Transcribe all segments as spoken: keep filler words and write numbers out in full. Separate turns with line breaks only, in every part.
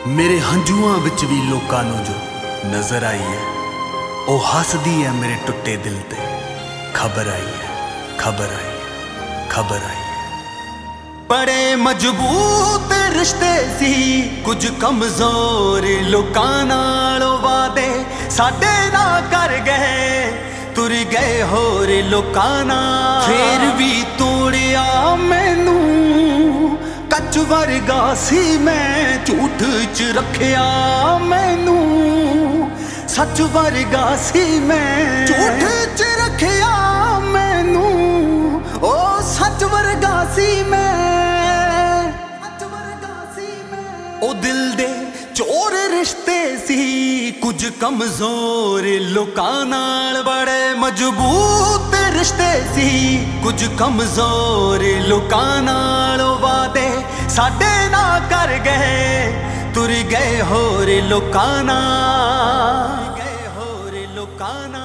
मेरे हंझुआं विच भी लोकां नूं जो नजर आई है, ओ हसदी है मेरे टुटे दिल ते। खबर आई है, खबर आई है, खबर आई है। बड़े मजबूत रिश्ते सी, कुछ कमजोर लोकां नाल वादे साडे ना कर गए, तुर गए होर लोकां नाल। फिर भी तोड़िया मैनू कच वर्गा सी, मैं झूठ च रखिया मैनू सच वर्गा सी, मैं झूठ च रखिया मैनू ओ सच वर्गा सी, मैं सच वर्गा सी, मैं ओ दिल दे चोर रिश्ते सी, कुछ कमजोर लोकां नाल। बड़े मजबूत रिश्ते सी, कुछ कमजोर लोकां नाल वादे साडे ना कर गए, तुर गए होर लोकां नाल, गए होर लोकां नाल।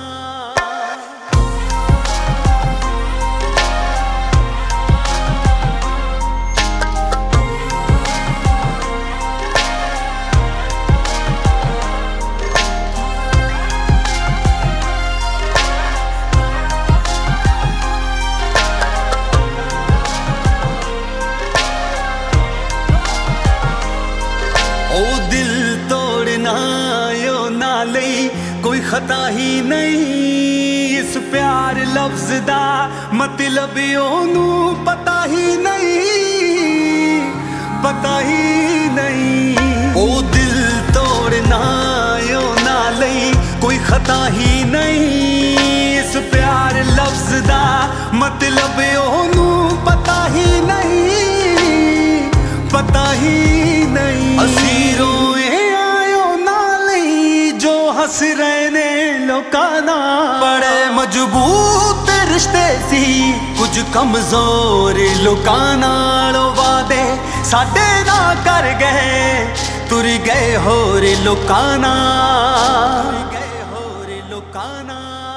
ओ दिल तोड़ना यो नाले कोई खता ही नहीं, इस प्यार लफ्ज दा मतलब ओनू पता ही नहीं, पता ही नहीं। ओ दिल तोड़ना यो नाले कोई खता ही नहीं, इस प्यार लफ्ज दा मतलब ओनू पता ही नहीं, पता ही नहीं। असी रोए आयो नाले जो हस रहे ने लोकां नाल। बड़े मजबूत रिश्ते सी, कुछ कमजोर लोकां नाल वादे साडे ना कर गए, तुर गए होर लोकां नाल, गए होर लोकां नाल।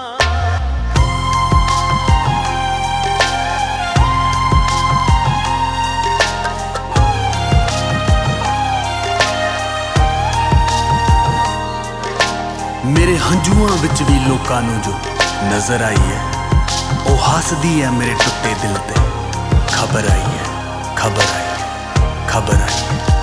मेरे हंझुआं विच भी लोकां नूं जो नजर आई है, ओ हसदी है मेरे टुटे दिल ते। खबर आई है, खबर आई है, खबर आई है।